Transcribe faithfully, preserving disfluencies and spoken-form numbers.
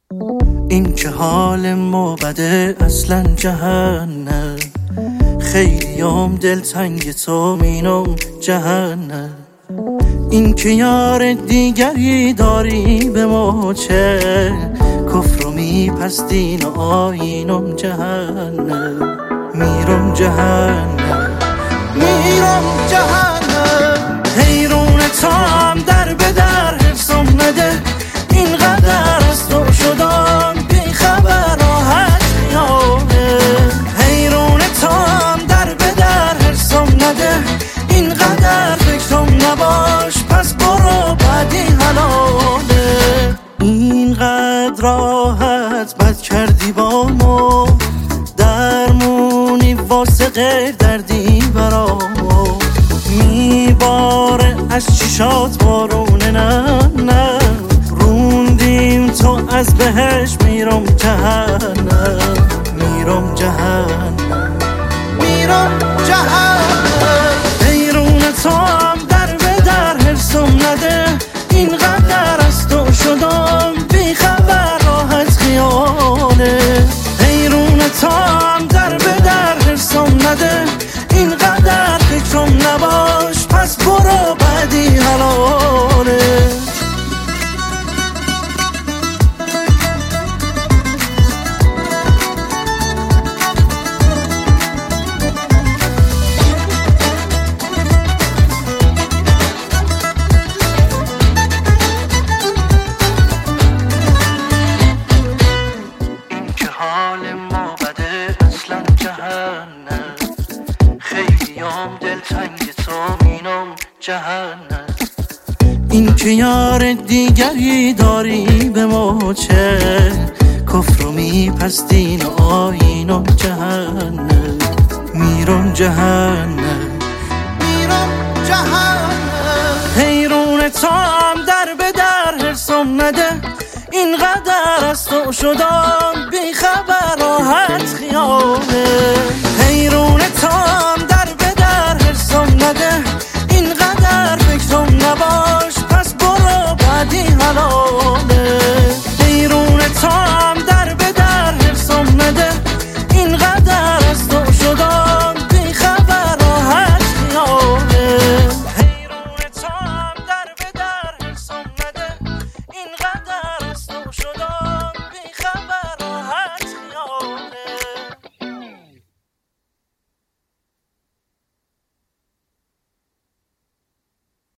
این که حال ما بده اصلا جهنم، خیلی هم دلتنگ تو مینم جهنم. این که یار دیگری داری به ما چه، کفر و میپستین و آینم جهنم. میرم جهنم میرم جهنم. حیرون تا هم در به در حفظم نده، اینقدر از تو شدم بی خبر راحت میانه. حیرون تا هم در به در حفظم نده، اینقدر فکرم نباش پس برو بعدی حلاله. اینقدر راحت بد کردی با ما، درمونی واسه غیر دردی برا ما. میباره از چشات بارونه نه نه، روندیم تو از بهش میرم جهنم. میرم جهنم میرم جهنم. حیرون تو هم در به در حرسم نده، اینقدر از تو شدم بی خبر راحت خیاله. حیرون تو هم در به در حرسم نده، اینقدر فکرم نباش پس برو بعدی حلاله. دلتنگ تو مینم جهنم. این که یار دیگری داری به ما چه، کفر و میپستین و آینم جهنم. میرم جهنم میرم جهنم. حیرون تا هم در به در حرسم نده، اینقدر از تو شدم بی خبر